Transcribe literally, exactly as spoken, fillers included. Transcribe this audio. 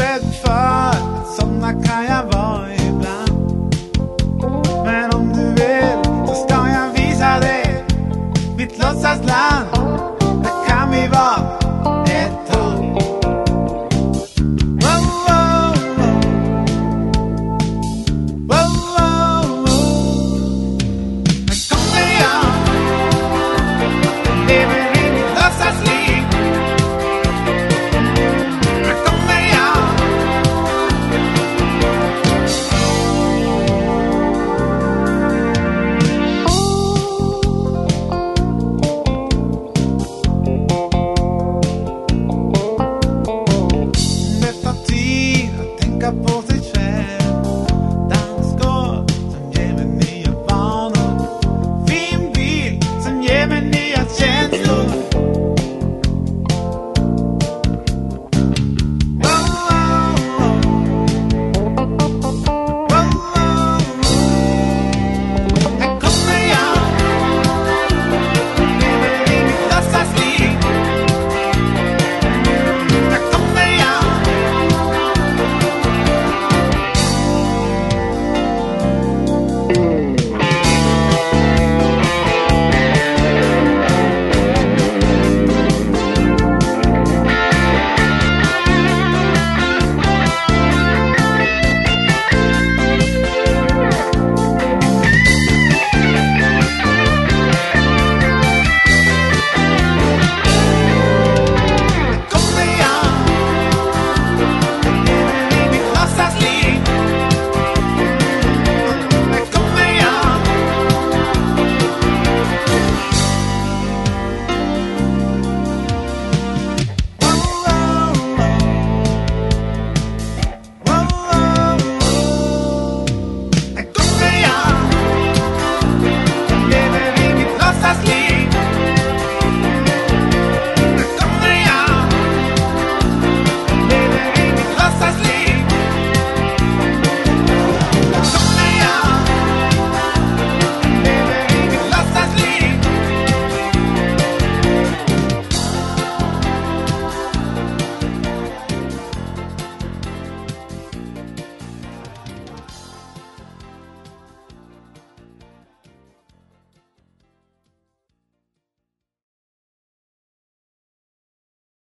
rädd för att somna kan jag vara ibland. Men om du vill så ska jag visa dig mitt låtsasland. Här kan vi vara ett tag. Wow, wow, wow. Wow, wow, wow. Här kommer jag. Lever i mitt låtsasliv. Här kommer jag. Det tar tid att tänka på